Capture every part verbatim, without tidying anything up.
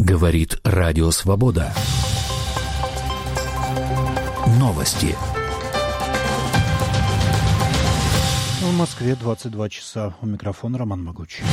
Говорит Радио Свобода. Новости. В Москве двадцать два часа. У микрофона Роман Могучий.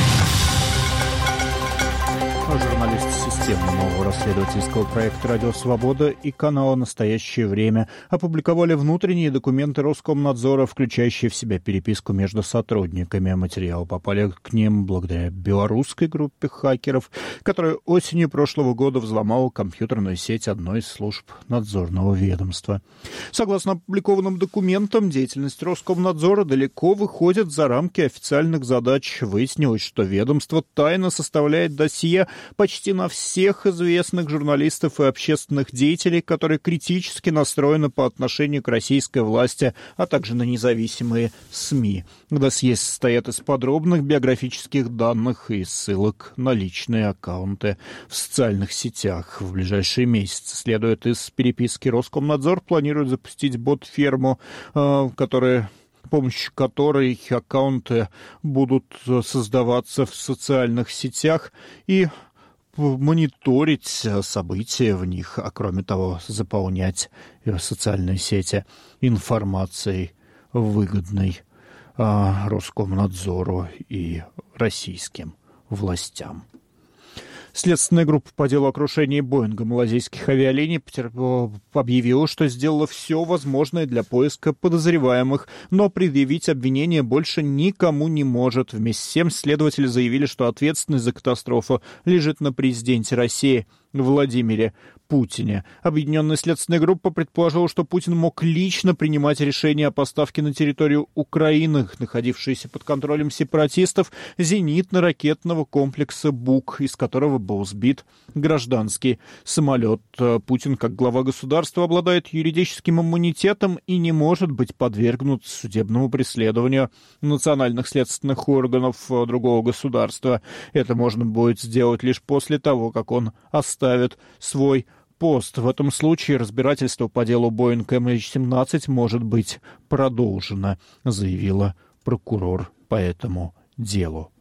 Журналисты системы нового расследовательского проекта «Радио Свобода» и канала «Настоящее время» опубликовали внутренние документы Роскомнадзора, включающие в себя переписку между сотрудниками. Материалы попали к ним благодаря белорусской группе хакеров, которая осенью прошлого года взломала компьютерную сеть одной из служб надзорного ведомства. Согласно опубликованным документам, деятельность Роскомнадзора далеко выходит за рамки официальных задач. Выяснилось, что ведомство тайно составляет досье почти на всех известных журналистов и общественных деятелей, которые критически настроены по отношению к российской власти, а также на независимые СМИ. Досье состоит из подробных биографических данных и ссылок на личные аккаунты в социальных сетях. В ближайшие месяцы, следует из переписки, Роскомнадзор планирует запустить бот-ферму, которая... с помощью которой аккаунты будут создаваться в социальных сетях и мониторить события в них, а кроме того, заполнять социальные сети информацией, выгодной а, Роскомнадзору и российским властям. Следственная группа по делу о крушении Боинга малазийских авиалиний объявила, что сделала все возможное для поиска подозреваемых, но предъявить обвинение больше никому не может. Вместе с тем следователи заявили, что ответственность за катастрофу лежит на президенте России Владимире Путине. Объединенная следственная группа предположила, что Путин мог лично принимать решения о поставке на территорию Украины, находившейся под контролем сепаратистов, зенитно-ракетного комплекса «Бук», из которого был сбит гражданский самолет. Путин, как глава государства, обладает юридическим иммунитетом и не может быть подвергнут судебному преследованию национальных следственных органов другого государства. Это можно будет сделать лишь после того, как он оставит свой пост. В этом случае разбирательство по делу Боинг эм эйч семнадцать может быть продолжено, заявила прокурор по этому делу.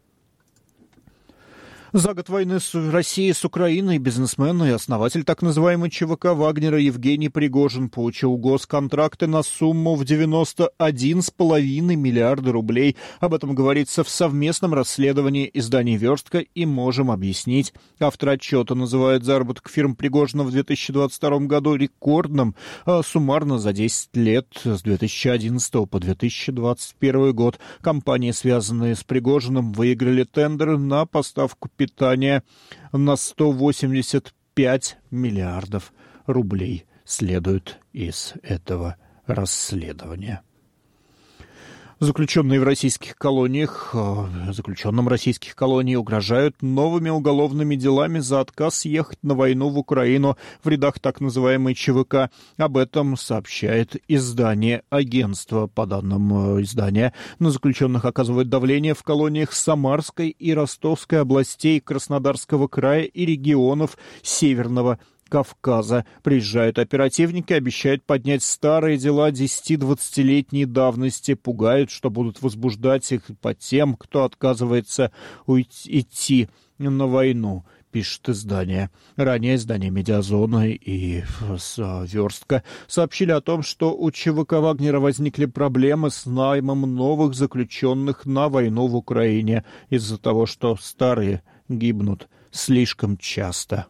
За год войны с Россией с Украиной бизнесмен и основатель так называемой ЧВК Вагнера Евгений Пригожин получил госконтракты на сумму в девяносто один целых пять десятых миллиарда рублей. Об этом говорится в совместном расследовании изданий «Верстка» и «Можем объяснить». Автор отчета называет заработок фирм Пригожина в две тысячи двадцать втором году рекордным, а суммарно за десять лет с две тысячи одиннадцатого по две тысячи двадцать первый год компании, связанные с Пригожиным, выиграли тендеры на поставку питания на сто восемьдесят пять миллиардов рублей, следует из этого расследования. Заключенные в российских колониях, заключенным российских колоний угрожают новыми уголовными делами за отказ ехать на войну в Украину в рядах так называемой ЧВК. Об этом сообщает издание агентства. По данным издания, на заключенных оказывают давление в колониях Самарской и Ростовской областей, Краснодарского края и регионов Северного Кавказа. Приезжают оперативники, обещают поднять старые дела десяти-двадцатилетней давности, пугают, что будут возбуждать их по тем, кто отказывается уйти, идти на войну, пишет издание. Ранее издания «Медиазона» и «Верстка» сообщили о том, что у ЧВК Вагнера возникли проблемы с наймом новых заключенных на войну в Украине из-за того, что старые гибнут слишком часто.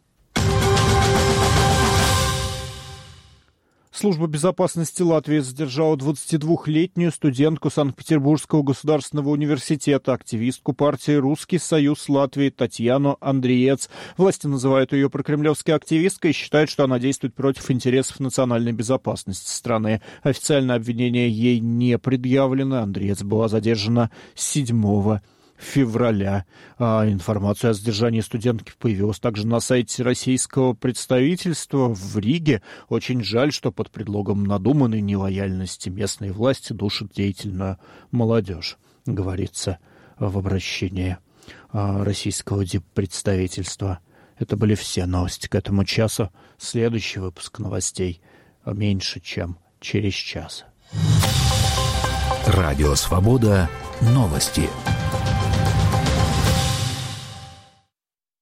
Служба безопасности Латвии задержала двадцатидвухлетнюю студентку Санкт-Петербургского государственного университета, активистку партии «Русский союз Латвии» Татьяну Андриец. Власти называют ее прокремлевской активисткой и считают, что она действует против интересов национальной безопасности страны. Официальное обвинение ей не предъявлено. Андриец была задержана седьмого февраля. А информация о задержании студентки появилась также на сайте российского представительства в Риге. Очень жаль, что под предлогом надуманной нелояльности местные власти душат деятельную молодежь, говорится в обращении российского диппредставительства. Это были все новости к этому часу. Следующий выпуск новостей меньше, чем через час. Радио Свобода. Новости.